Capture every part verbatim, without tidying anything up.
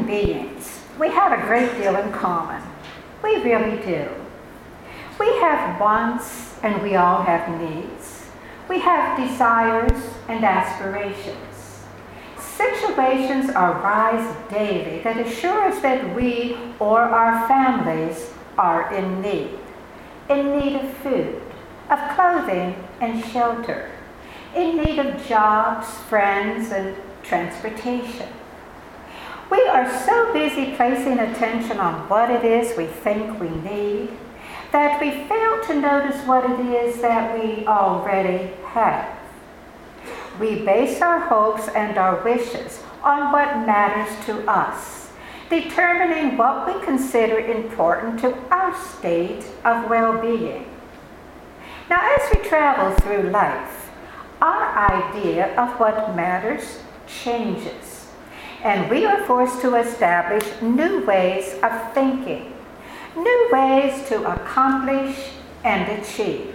beings, we have a great deal in common. We really do. We have wants and we all have needs. We have desires and aspirations. Situations arise daily that assure us that we or our families are in need. In need of food, of clothing and shelter. In need of jobs, friends, and transportation. We are so busy placing attention on what it is we think we need that we fail to notice what it is that we already have. We base our hopes and our wishes on what matters to us, determining what we consider important to our state of well-being. Now, as we travel through life, our idea of what matters changes. And we are forced to establish new ways of thinking, new ways to accomplish and achieve.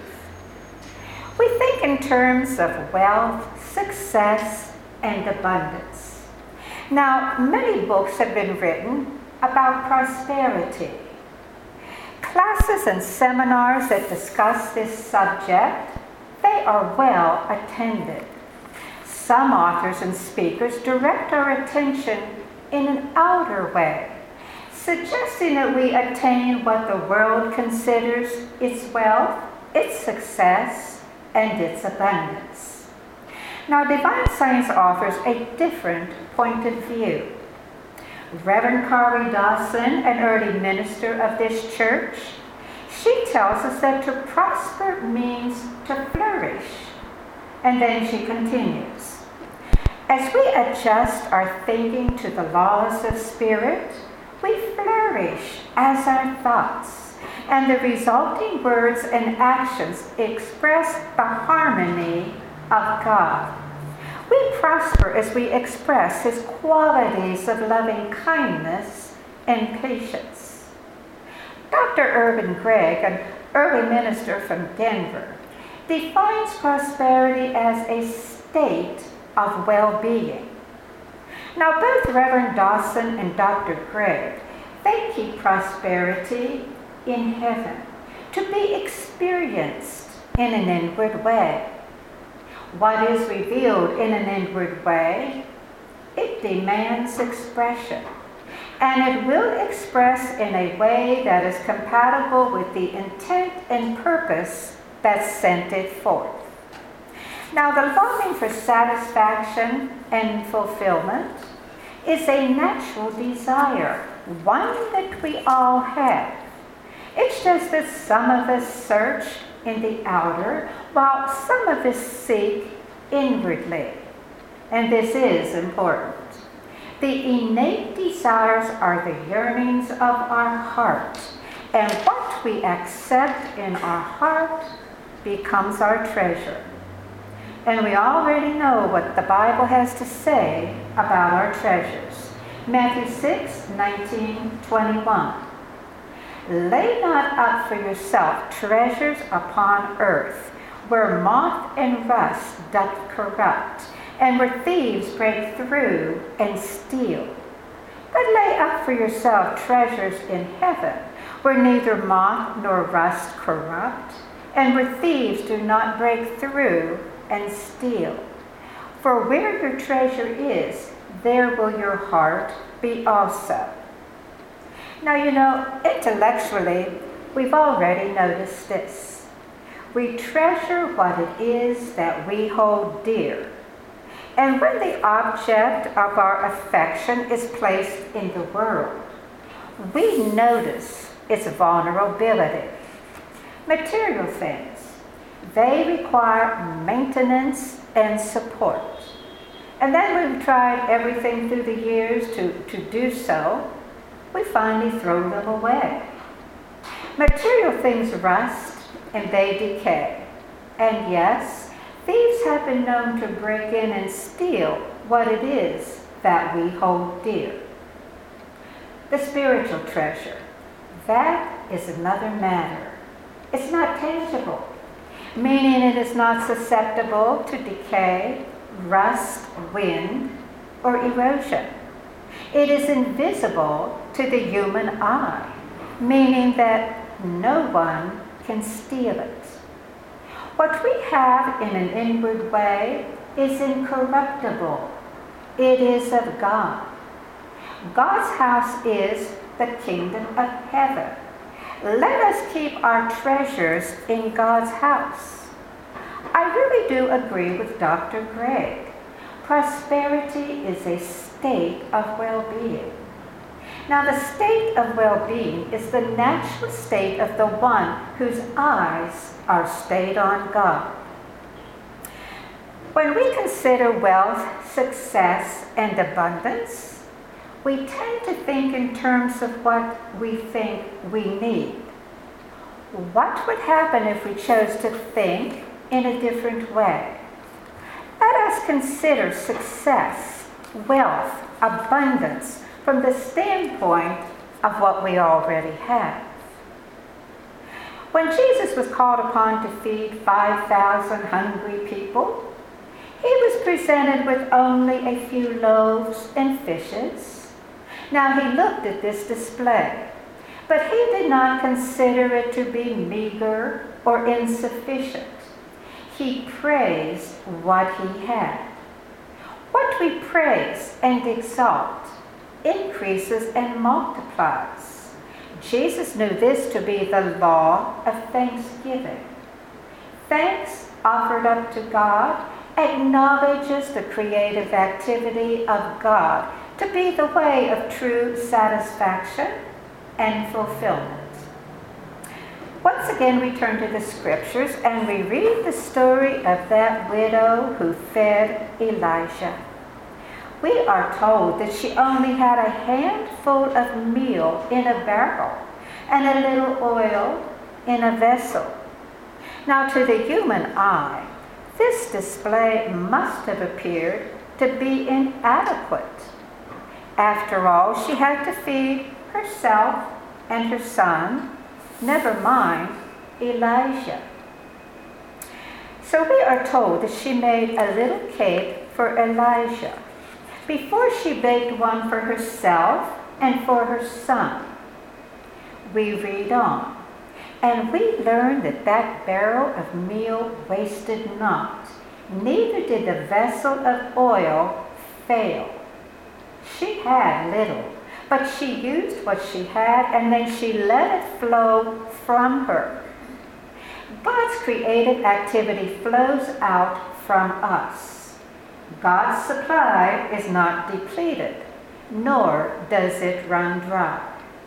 We think in terms of wealth, success, and abundance. Now, many books have been written about prosperity. Classes and seminars that discuss this subject, they are well attended. Some authors and speakers direct our attention in an outer way, suggesting that we attain what the world considers its wealth, its success, and its abundance. Now, Divine Science offers a different point of view. Reverend Carrie Dawson, an early minister of this church, she tells us that to prosper means to flourish. And then she continues. As we adjust our thinking to the laws of spirit, we flourish as our thoughts, and the resulting words and actions express the harmony of God. We prosper as we express His qualities of loving kindness and patience. Doctor Irvin Gregg, an early minister from Denver, defines prosperity as a state of well-being. Now, both Reverend Dawson and Doctor Gregg, they keep prosperity in heaven, to be experienced in an inward way. What is revealed in an inward way, it demands expression, and it will express in a way that is compatible with the intent and purpose that sent it forth. Now, the longing for satisfaction and fulfillment is a natural desire, one that we all have. It's just that some of us search in the outer, while some of us seek inwardly. And this is important. The innate desires are the yearnings of our heart, and what we accept in our heart becomes our treasure. And we already know what the Bible has to say about our treasures. Matthew six, nineteen, twenty-one. Lay not up for yourself treasures upon earth, where moth and rust doth corrupt, and where thieves break through and steal. But lay up for yourself treasures in heaven, where neither moth nor rust corrupt, and where thieves do not break through and steal. For where your treasure is, there will your heart be also. Now, you know, intellectually, we've already noticed this. We treasure what it is that we hold dear. And when the object of our affection is placed in the world, we notice its vulnerability. Material things, they require maintenance and support. And then we've tried everything through the years to, to do so. We finally throw them away. Material things rust and they decay. And yes, thieves have been known to break in and steal what it is that we hold dear. The spiritual treasure, that is another matter. It's not tangible, meaning it is not susceptible to decay, rust, wind, or erosion. It is invisible to the human eye, meaning that no one can steal it. What we have in an inward way is incorruptible. It is of God. God's house is the kingdom of heaven. Let us keep our treasures in God's house. I really do agree with Doctor Gregg. Prosperity is a state of well-being. Now, the state of well-being is the natural state of the one whose eyes are stayed on God. When we consider wealth, success, and abundance, we tend to think in terms of what we think we need. What would happen if we chose to think in a different way? Let us consider success, wealth, abundance from the standpoint of what we already have. When Jesus was called upon to feed five thousand hungry people, he was presented with only a few loaves and fishes. Now he looked at this display, but he did not consider it to be meager or insufficient. He praised what he had. What we praise and exalt increases and multiplies. Jesus knew this to be the law of thanksgiving. Thanks offered up to God acknowledges the creative activity of God to be the way of true satisfaction and fulfillment. Once again, we turn to the scriptures and we read the story of that widow who fed Elijah. We are told that she only had a handful of meal in a barrel and a little oil in a vessel. Now, to the human eye, this display must have appeared to be inadequate. After all, she had to feed herself and her son, never mind Elijah. So we are told that she made a little cake for Elijah before she baked one for herself and for her son. We read on, and we learn that that barrel of meal wasted not, neither did the vessel of oil fail. She had little, but she used what she had, and then she let it flow from her. God's creative activity flows out from us. God's supply is not depleted, nor does it run dry.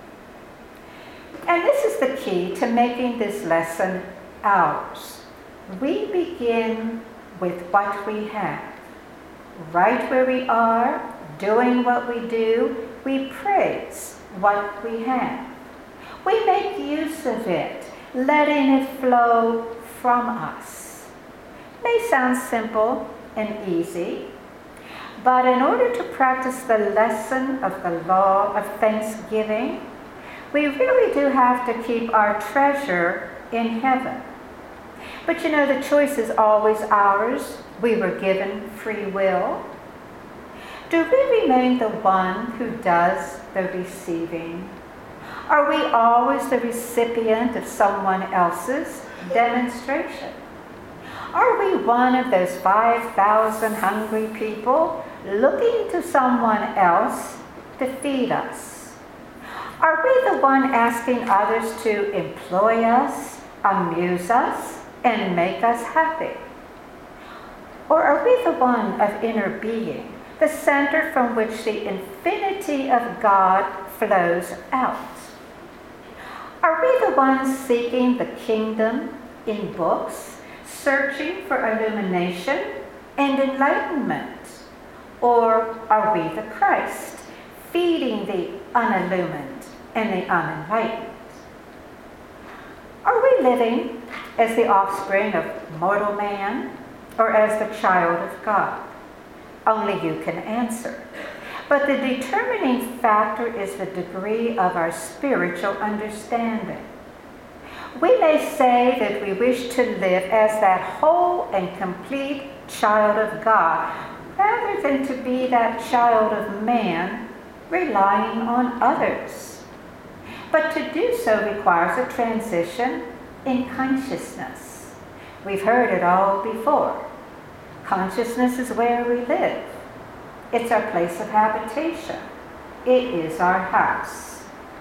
And this is the key to making this lesson ours. We begin with what we have. Right where we are, doing what we do, we praise what we have. We make use of it, letting it flow from us. It may sound simple and easy, but in order to practice the lesson of the law of thanksgiving, we really do have to keep our treasure in heaven. But you know, the choice is always ours. We were given free will. Do we remain the one who does the receiving? Are we always the recipient of someone else's demonstration? Are we one of those five thousand hungry people looking to someone else to feed us? Are we the one asking others to employ us, amuse us, and make us happy? Or are we the one of inner being, the center from which the infinity of God flows out? Are we the ones seeking the kingdom in books, searching for illumination and enlightenment? Or are we the Christ, feeding the unillumined and the unenlightened? Are we living as the offspring of mortal man or as the child of God? Only you can answer. But the determining factor is the degree of our spiritual understanding. We may say that we wish to live as that whole and complete child of God, rather than to be that child of man relying on others. But to do so requires a transition in consciousness. We've heard it all before. Consciousness is where we live. It's our place of habitation. It is our house.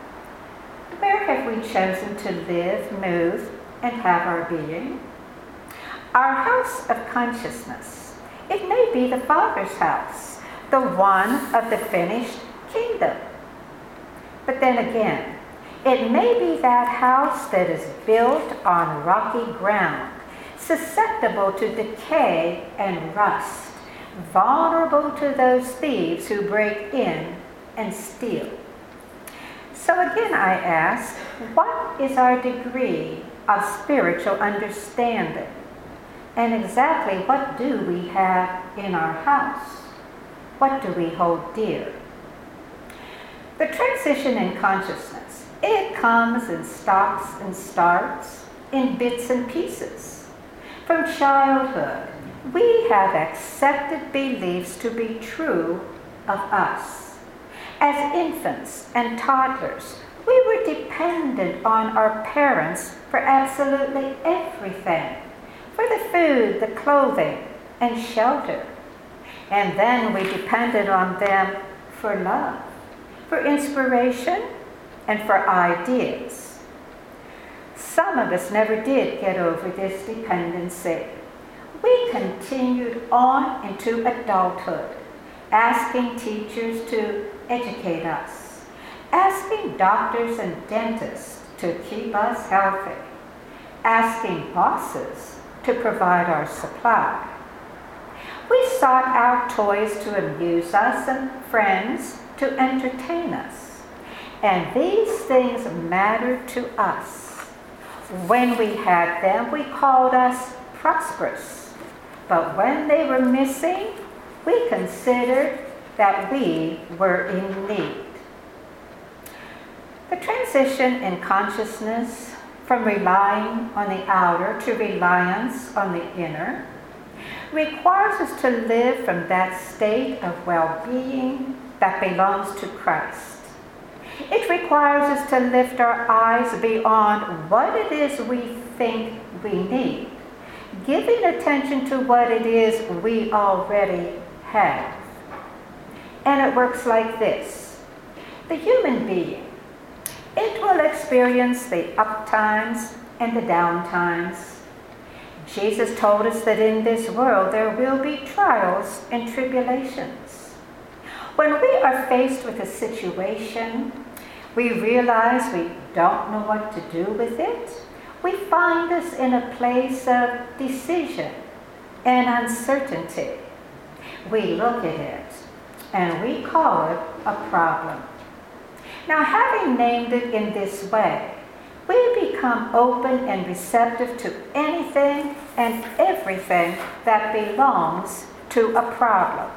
Where have we chosen to live, move, and have our being? Our house of consciousness. It may be the Father's house, the one of the finished kingdom. But then again, it may be that house that is built on rocky ground, susceptible to decay and rust, vulnerable to those thieves who break in and steal. So again I ask, what is our degree of spiritual understanding? And exactly what do we have in our house? What do we hold dear? The transition in consciousness, it comes and stops and starts in bits and pieces. From childhood, we have accepted beliefs to be true of us. As infants and toddlers, we were dependent on our parents for absolutely everything, for the food, the clothing, and shelter. And then we depended on them for love, for inspiration, and for ideas. Some of us never did get over this dependency. We continued on into adulthood, asking teachers to educate us, asking doctors and dentists to keep us healthy, asking bosses to provide our supply. We sought out toys to amuse us and friends to entertain us. And these things mattered to us. When we had them, we called us prosperous. But when they were missing, we considered that we were in need. The transition in consciousness from relying on the outer to reliance on the inner requires us to live from that state of well-being that belongs to Christ. It requires us to lift our eyes beyond what it is we think we need, giving attention to what it is we already have. And it works like this. The human being, it will experience the up times and the down times. Jesus told us that in this world there will be trials and tribulations. When we are faced with a situation, we realize we don't know what to do with it. We find us in a place of decision and uncertainty. We look at it and we call it a problem. Now, having named it in this way, we become open and receptive to anything and everything that belongs to a problem.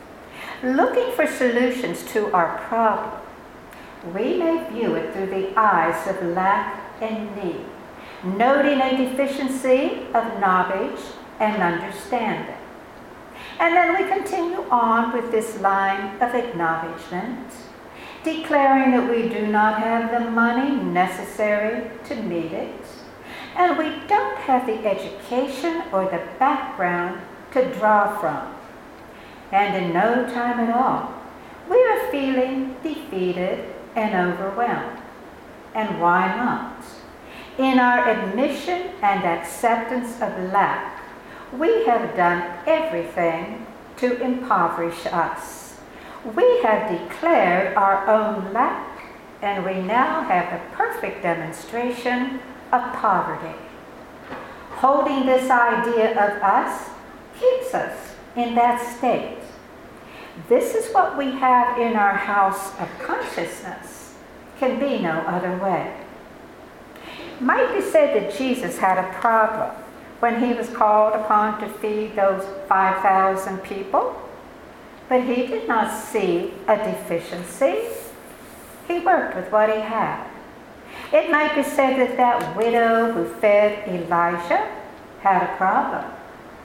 Looking for solutions to our problem, we may view it through the eyes of lack and need, noting a deficiency of knowledge and understanding. And then we continue on with this line of acknowledgement, declaring that we do not have the money necessary to meet it, and we don't have the education or the background to draw from. And in no time at all, we are feeling defeated and overwhelmed. And why not? In our admission and acceptance of lack, we have done everything to impoverish us. We have declared our own lack, and we now have the perfect demonstration of poverty. Holding this idea of us keeps us in that state. This is what we have in our house of consciousness. Can be no other way. It might be said that Jesus had a problem when he was called upon to feed those five thousand people, but he did not see a deficiency. He worked with what he had. It might be said that that widow who fed Elijah had a problem.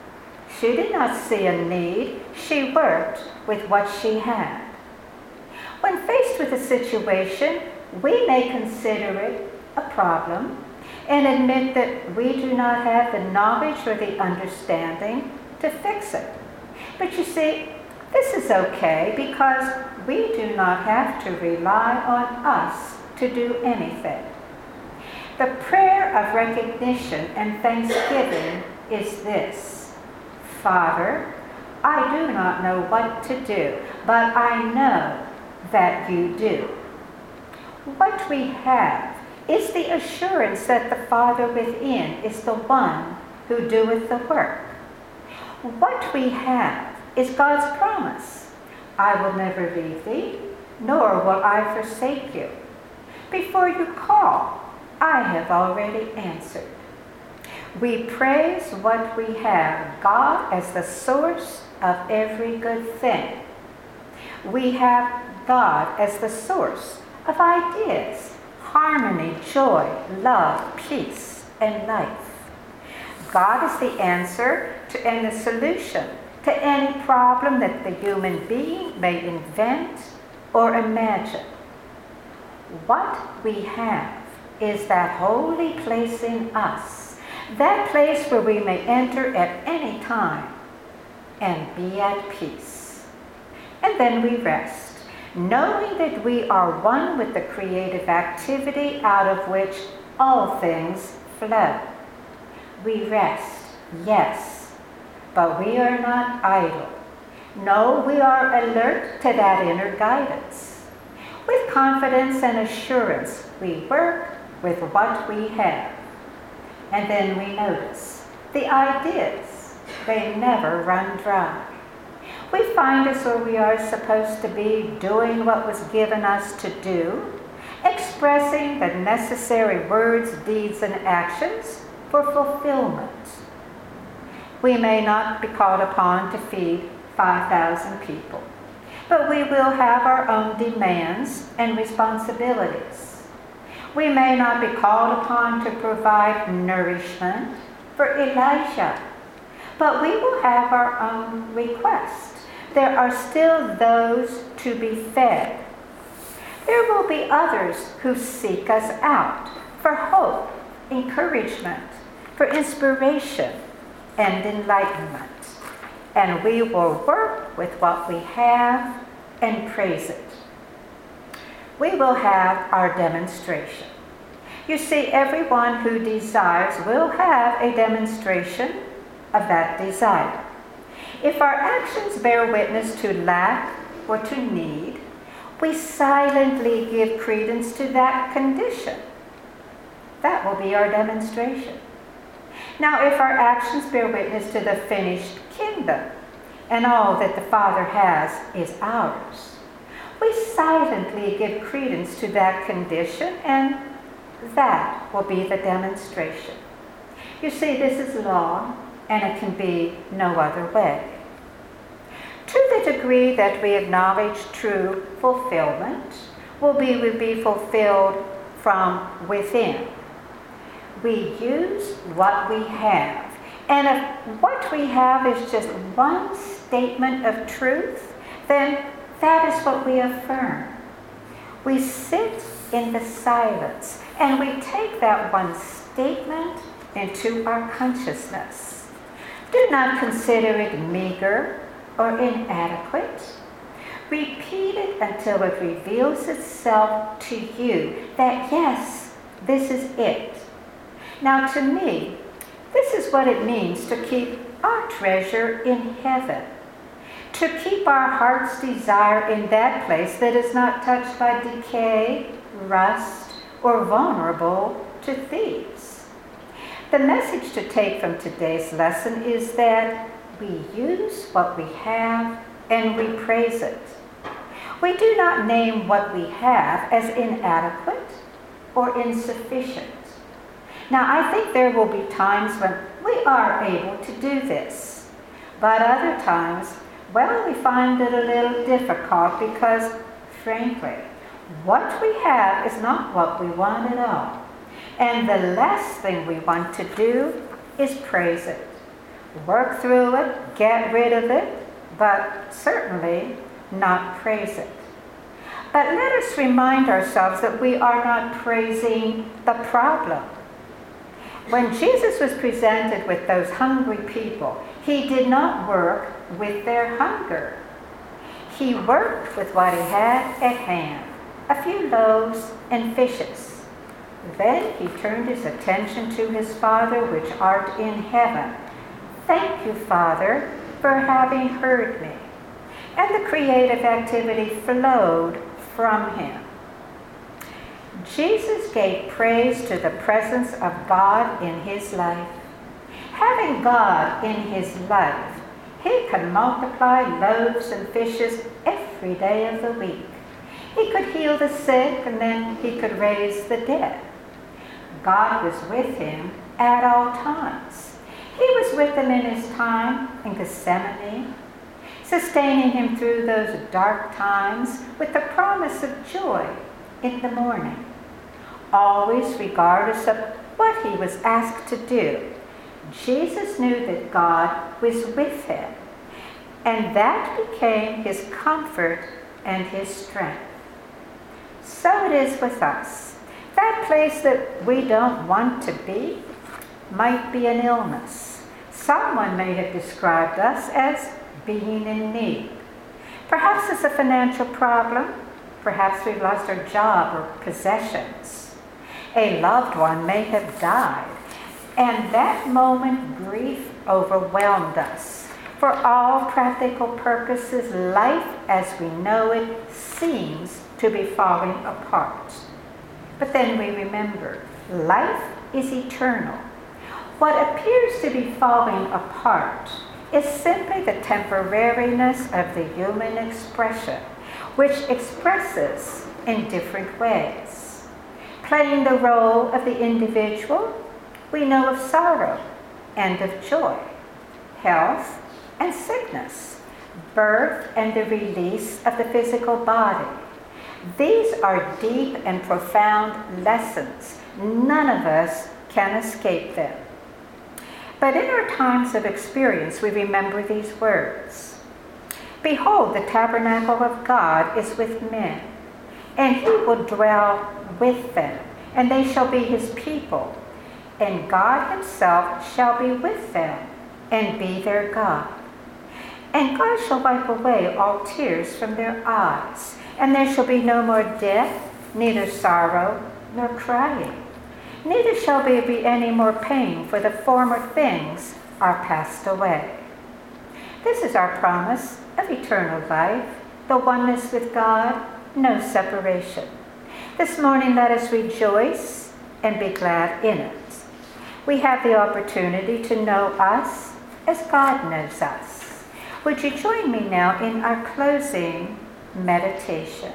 She did not see a need. She worked with what she had. When faced with a situation, we may consider it a problem and admit that we do not have the knowledge or the understanding to fix it. But you see, this is okay because we do not have to rely on us to do anything. The prayer of recognition and thanksgiving is this: Father, I do not know what to do, but I know that you do. What we have is the assurance that the Father within is the one who doeth the work. What we have is God's promise: I will never leave thee, nor will I forsake you. Before you call, I have already answered. We praise what we have, God as the source of every good thing. We have God as the source of ideas, harmony, joy, love, peace, and life. God is the answer to and the solution to any problem that the human being may invent or imagine. What we have is that holy place in us, that place where we may enter at any time and be at peace. And then we rest, knowing that we are one with the creative activity out of which all things flow. We rest, yes, but we are not idle. No, we are alert to that inner guidance. With confidence and assurance, we work with what we have. And then we notice the ideas, they never run dry. We find us where we are supposed to be, doing what was given us to do, expressing the necessary words, deeds, and actions for fulfillment. We may not be called upon to feed five thousand people, but we will have our own demands and responsibilities. We may not be called upon to provide nourishment for Elijah, but we will have our own requests. There are still those to be fed. There will be others who seek us out for hope, encouragement, for inspiration, and enlightenment. And we will work with what we have and praise it. We will have our demonstration. You see, everyone who desires will have a demonstration of that desire. If our actions bear witness to lack or to need, we silently give credence to that condition. That will be our demonstration. Now, if our actions bear witness to the finished kingdom, and all that the Father has is ours, we silently give credence to that condition, and that will be the demonstration. You see, this is law, and it can be no other way. To the degree that we acknowledge true fulfillment, will be, will be fulfilled from within. We use what we have. And if what we have is just one statement of truth, then that is what we affirm. We sit in the silence and we take that one statement into our consciousness. Do not consider it meager or inadequate. Repeat it until it reveals itself to you that yes, this is it. Now to me, this is what it means to keep our treasure in heaven. To keep our heart's desire in that place that is not touched by decay, rust, or vulnerable to thieves. The message to take from today's lesson is that we use what we have and we praise it. We do not name what we have as inadequate or insufficient. Now, I think there will be times when we are able to do this, but other times, well, we find it a little difficult because, frankly, what we have is not what we want at all. And the last thing we want to do is praise it. Work through it, get rid of it, but certainly not praise it. But let us remind ourselves that we are not praising the problem. When Jesus was presented with those hungry people, he did not work with their hunger. He worked with what he had at hand, a few loaves and fishes. Then he turned his attention to his Father which art in heaven. Thank you, Father, for having heard me. And the creative activity flowed from him. Jesus gave praise to the presence of God in his life. Having God in his life, he could multiply loaves and fishes every day of the week. He could heal the sick, and then he could raise the dead. God was with him at all times. He was with him in his time in Gethsemane, sustaining him through those dark times with the promise of joy in the morning. Always, regardless of what he was asked to do, Jesus knew that God was with him, and that became his comfort and his strength. So it is with us. That place that we don't want to be might be an illness. Someone may have described us as being in need. Perhaps it's a financial problem. Perhaps we've lost our job or possessions. A loved one may have died, and that moment grief overwhelmed us. For all practical purposes, life as we know it seems to be falling apart. But then we remember, life is eternal. What appears to be falling apart is simply the temporariness of the human expression, which expresses in different ways. Playing the role of the individual, we know of sorrow and of joy, health and sickness, birth and the release of the physical body. These are deep and profound lessons. None of us can escape them. But in our times of experience, we remember these words. Behold, the tabernacle of God is with men, and he will dwell with them, and they shall be his people, and God himself shall be with them, and be their God. And God shall wipe away all tears from their eyes, and there shall be no more death, neither sorrow, nor crying. Neither shall there be any more pain, for the former things are passed away. This is our promise of eternal life, the oneness with God, no separation. This morning let us rejoice and be glad in it. We have the opportunity to know us as God knows us. Would you join me now in our closing meditation?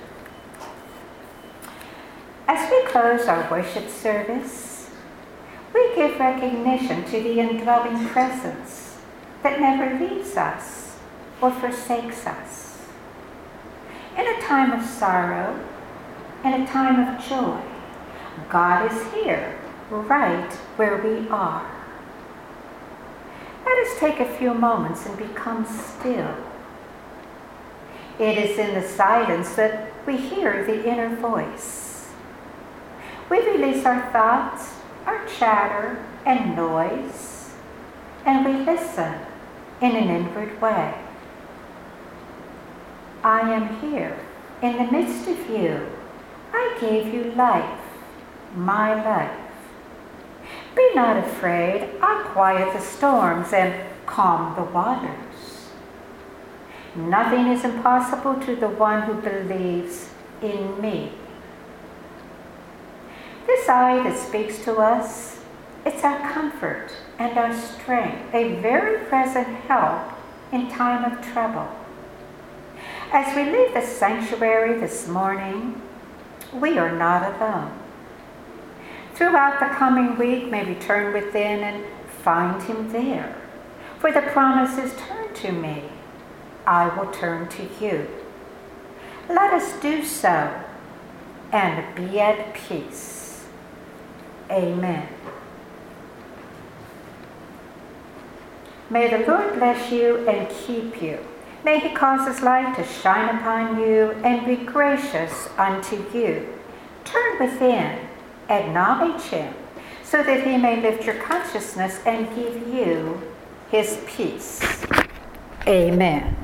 As we close our worship service, we give recognition to the indwelling presence that never leaves us or forsakes us. In a time of sorrow, in a time of joy, God is here, right where we are. Let us take a few moments and become still. It is in the silence that we hear the inner voice. We release our thoughts, our chatter and noise, and we listen in an inward way. I am here in the midst of you. I gave you life, my life. Be not afraid, I quiet the storms and calm the waters. Nothing is impossible to the one who believes in me. This I that speaks to us, it's our comfort and our strength, a very present help in time of trouble. As we leave the sanctuary this morning, we are not alone. Throughout the coming week, may we turn within and find him there. For the promise is, turn to me, I will turn to you. Let us do so and be at peace. Amen. May the Lord bless you and keep you. May he cause his light to shine upon you and be gracious unto you. Turn within, acknowledge him, so that he may lift your consciousness and give you his peace. Amen.